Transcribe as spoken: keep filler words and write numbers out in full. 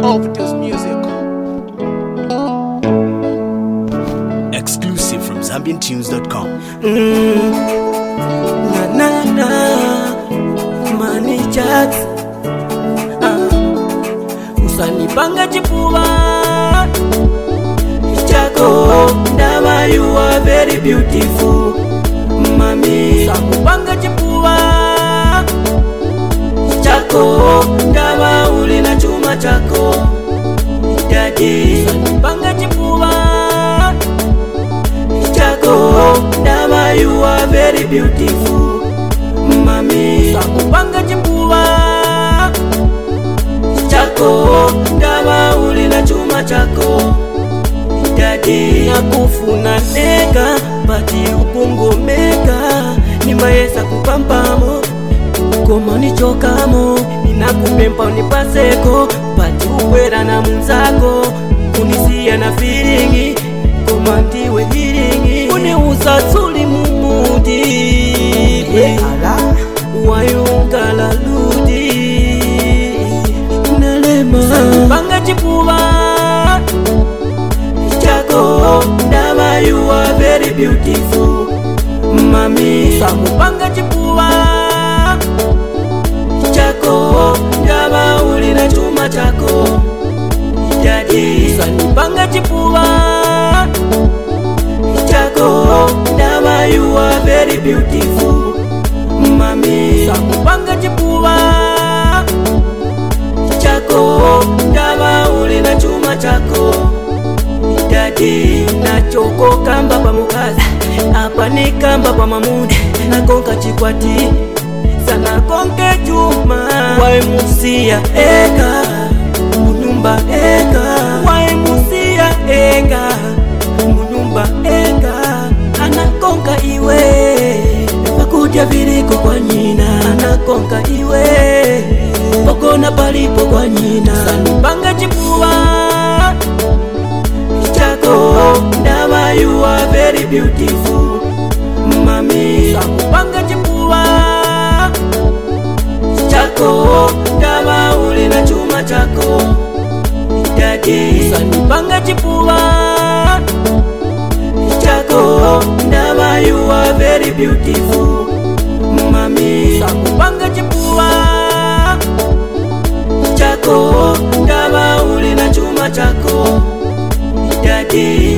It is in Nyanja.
Overdose Music. Exclusive from Zambian Tunes dot com. Mm. Na na na Money Jacks. Ah. Usanipanga chipuva chako ndava, you are very beautiful mami. Sakupanga chipuva chako ndava, uli na chuma chako daddy. Usanipanga chipuva chako ndava, you are very beautiful mami. Sakupanga chipuva chako ndava, uli na chuma chako daddy. Nakufuna nega bati upungomeka, nimayesa kupampamo koma nichokamo. Ninakupempa unipaseko bati ukwera na munzako, kunisia na feelingi koma ndiwe healing. Uniuza tuli mumudi wayungala ludi nalema. Sakupanga chipuva chako ndava, you are very beautiful mami. Sakupanga chipuva chako ndava, uli na chuma chako daddy. Sakupanga chipuva chako ndava, you are very beautiful mami. Sakupanga chipuva chako ndava, uli na chuma chako daddy. Nachoko kamba pa mukazi, apa ni kamba pa mamuni. Nakonka chikwati sana konke juma, waimusia eka munyumba eka, waimusia eka munyumba eka. Anakonka iwe pakutya viriko kwa nyina, anakonka iwe pokona palipo kwa nyina. Sanipanga chipuva chako ndava, you are very beautiful mami. Sakupanga chipuva chako ndava, uli na chuma chako daddy. Sanipanga chipuva chako ndava, you are very beautiful mami. Sakupanga chipuva chako ndava, uli na chuma chako daddy.